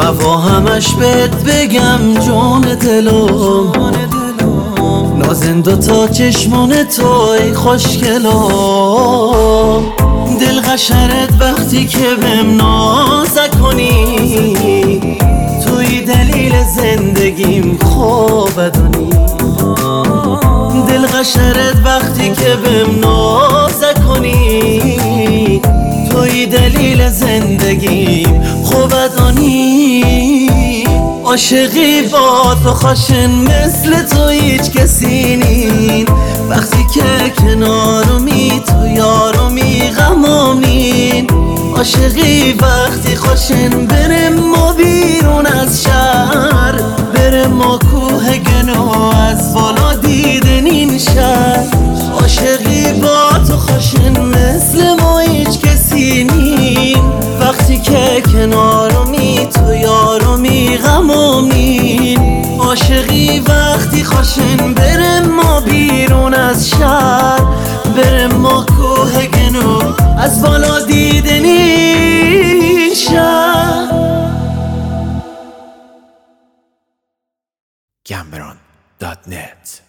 هوا همش بهت بگم جون دلم، نازن دوتا چشمان توی خوشگلم. دل قشرت وقتی که بهم نازک کنی، توی دلیل زندگیم خوب بدونی. دل قشرت وقتی که بهم نازک کنی، توی دلیل زندگیم خوب بدونی. عاشقی با تو خاشن مثل تو هیچ کسی نین، وقتی که کنارمی تو یارمی غمم نین. عاشقی وقتی خاشن برم ما بیرون از شهر، برم ما کوه گنو از بالا دیدن این شهر. عاشقی با تو خاشن مثل ما هیچ کسی نین، وقتی که کنارمی تو یارمی غمم نین. عاشقی وقتی خاشن برم ما بیرون از شهر، برم ما کوه گنو از بالا دیدن این شهر. Cameron.net